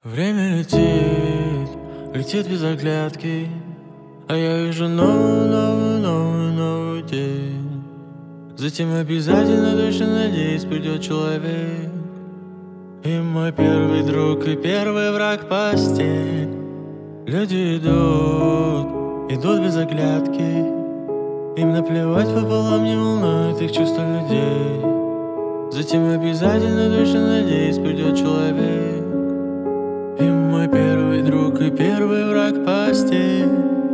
Время летит, летит без оглядки, а я вижу новый день. Затем обязательно, точно надеюсь, придет человек. И мой первый друг, и первый враг постель. Люди идут без оглядки. Им наплевать пополам, не волнует их чувства людей. Затем обязательно, точно надеюсь, придет человек. И мой первый друг, и первый враг постель.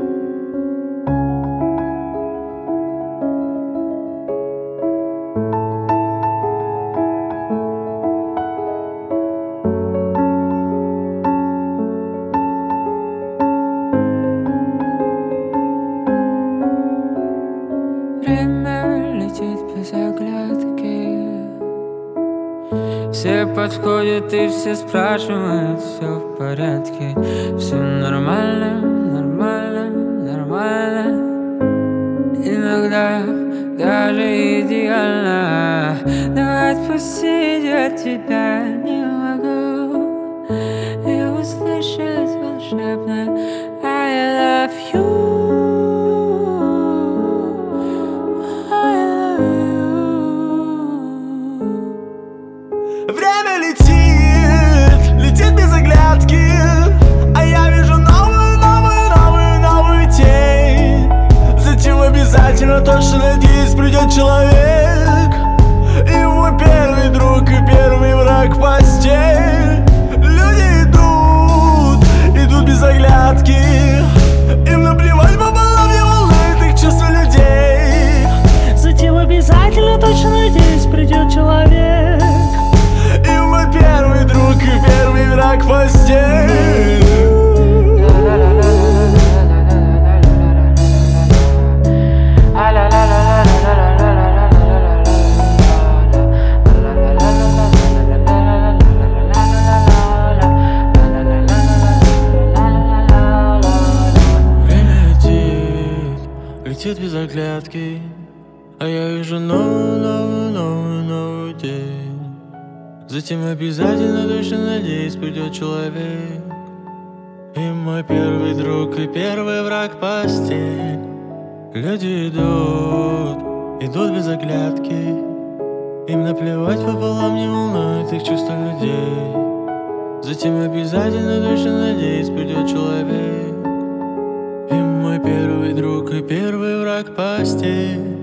Время летит без оглядки. Все подходят и все спрашивают, все в порядке. Все нормально, нормально, нормально. Иногда даже идеально. Но отпустить от тебя не могу. И услышать волшебное I love you. Время летит без оглядки, а я вижу новую тень. Затем обязательно, точно надеюсь, придет человек. И мой первый друг, и первый враг постель. Люди идут без оглядки. Им наплевать пополам, не волнует их чувства людей. Затем обязательно, точно надеюсь, придет человек. И мой первый друг, и первый враг постель. Время летит без оглядки, а я вижу новый день. Затем обязательно, точно надеюсь, придет человек. И мой первый друг, и первый враг постель. Люди идут без оглядки. Им наплевать пополам, не волнует их чувства людей. Затем обязательно, точно надеюсь, придет человек. И мой первый друг, и первый враг постель.